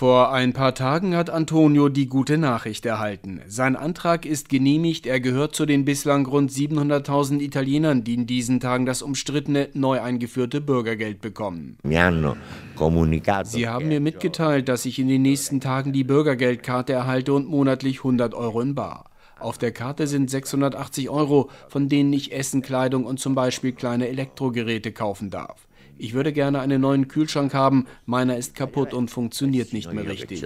Vor ein paar Tagen hat Antonio die gute Nachricht erhalten. Sein Antrag ist genehmigt, er gehört zu den bislang rund 700.000 Italienern, die in diesen Tagen das umstrittene, neu eingeführte Bürgergeld bekommen. Sie haben mir mitgeteilt, dass ich in den nächsten Tagen die Bürgergeldkarte erhalte und monatlich 100 € in bar. Auf der Karte sind 680 €, von denen ich Essen, Kleidung und zum Beispiel kleine Elektrogeräte kaufen darf. Ich würde gerne einen neuen Kühlschrank haben, meiner ist kaputt und funktioniert nicht mehr richtig.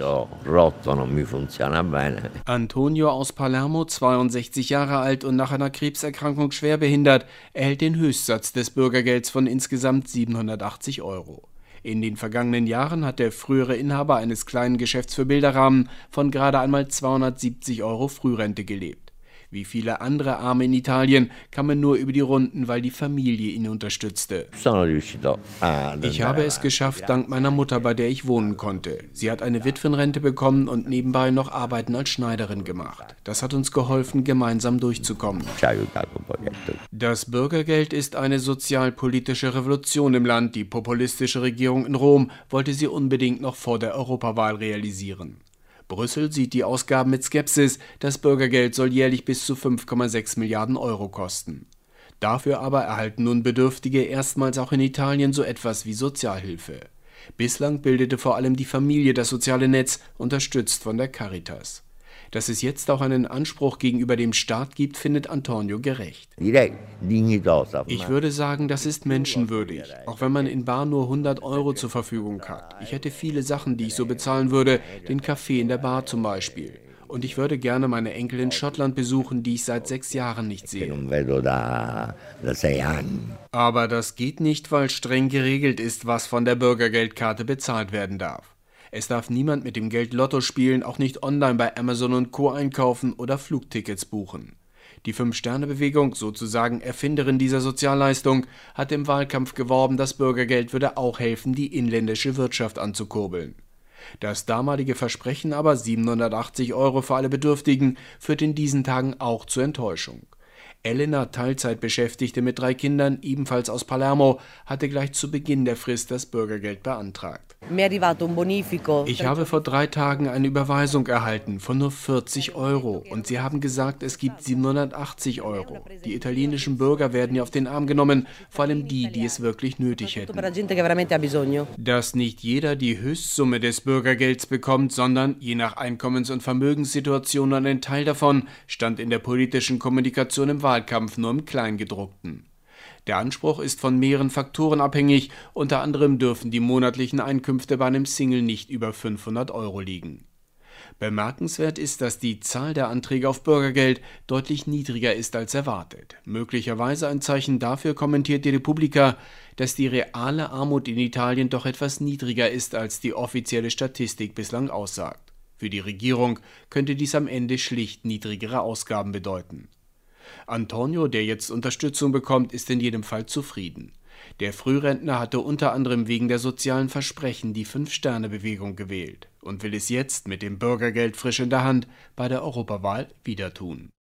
Antonio aus Palermo, 62 Jahre alt und nach einer Krebserkrankung schwerbehindert, erhält den Höchstsatz des Bürgergelds von insgesamt 780 €. In den vergangenen Jahren hat der frühere Inhaber eines kleinen Geschäfts für Bilderrahmen von gerade einmal 270 € Frührente gelebt. Wie viele andere Arme in Italien kam er nur über die Runden, weil die Familie ihn unterstützte. Ich habe es geschafft, dank meiner Mutter, bei der ich wohnen konnte. Sie hat eine Witwenrente bekommen und nebenbei noch Arbeiten als Schneiderin gemacht. Das hat uns geholfen, gemeinsam durchzukommen. Das Bürgergeld ist eine sozialpolitische Revolution im Land. Die populistische Regierung in Rom wollte sie unbedingt noch vor der Europawahl realisieren. Brüssel sieht die Ausgaben mit Skepsis, das Bürgergeld soll jährlich bis zu 5,6 Milliarden € kosten. Dafür aber erhalten nun Bedürftige erstmals auch in Italien so etwas wie Sozialhilfe. Bislang bildete vor allem die Familie das soziale Netz, unterstützt von der Caritas. Dass es jetzt auch einen Anspruch gegenüber dem Staat gibt, findet Antonio gerecht. Ich würde sagen, das ist menschenwürdig, auch wenn man in bar nur 100 € zur Verfügung hat. Ich hätte viele Sachen, die ich so bezahlen würde, den Kaffee in der Bar zum Beispiel. Und ich würde gerne meine Enkel in Schottland besuchen, die ich seit 6 Jahren nicht sehe. Aber das geht nicht, weil streng geregelt ist, was von der Bürgergeldkarte bezahlt werden darf. Es darf niemand mit dem Geld Lotto spielen, auch nicht online bei Amazon und Co. einkaufen oder Flugtickets buchen. Die Fünf-Sterne-Bewegung, sozusagen Erfinderin dieser Sozialleistung, hat im Wahlkampf geworben, das Bürgergeld würde auch helfen, die inländische Wirtschaft anzukurbeln. Das damalige Versprechen aber, 780 € für alle Bedürftigen, führt in diesen Tagen auch zur Enttäuschung. Elena, Teilzeitbeschäftigte mit 3 Kindern, ebenfalls aus Palermo, hatte gleich zu Beginn der Frist das Bürgergeld beantragt. Ich habe vor 3 Tagen eine Überweisung erhalten von nur 40 € und sie haben gesagt, es gibt 780 €. Die italienischen Bürger werden ja auf den Arm genommen, vor allem die, die es wirklich nötig hätten. Dass nicht jeder die Höchstsumme des Bürgergelds bekommt, sondern je nach Einkommens- und Vermögenssituation nur einen Teil davon, stand in der politischen Kommunikation im Wahlkampf nur im Kleingedruckten. Der Anspruch ist von mehreren Faktoren abhängig, unter anderem dürfen die monatlichen Einkünfte bei einem Single nicht über 500 € liegen. Bemerkenswert ist, dass die Zahl der Anträge auf Bürgergeld deutlich niedriger ist als erwartet. Möglicherweise ein Zeichen dafür, kommentiert die Repubblica, dass die reale Armut in Italien doch etwas niedriger ist, als die offizielle Statistik bislang aussagt. Für die Regierung könnte dies am Ende schlicht niedrigere Ausgaben bedeuten. Antonio, der jetzt Unterstützung bekommt, ist in jedem Fall zufrieden. Der Frührentner hatte unter anderem wegen der sozialen Versprechen die Fünf-Sterne-Bewegung gewählt und will es jetzt mit dem Bürgergeld frisch in der Hand bei der Europawahl wieder tun.